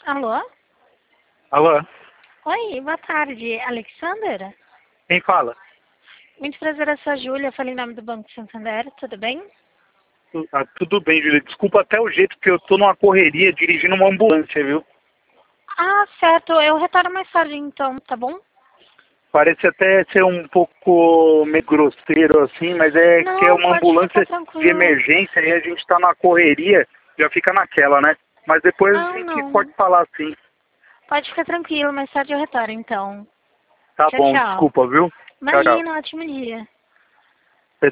Alô? Alô? Oi, boa tarde. Alexander? Quem fala? Muito prazer, eu sou a Júlia, falei em nome do Banco Santander, tudo bem? Tudo bem, Júlia. Desculpa até o jeito que eu tô numa correria dirigindo uma ambulância, viu? Ah, certo, eu retorno mais tarde então, tá bom? Parece até ser um pouco meio grosseiro assim, mas é que é Não, uma pode ficar ambulância de tranquilo. emergência e a gente tá na correria, já fica naquela, né? Mas depois a Não, gente pode não, falar assim. pode ficar tranquilo, mais tarde eu retorno então. Tá Tchau, bom, tchau. desculpa, viu? Tchau, tchau. Imagina, ótimo dia.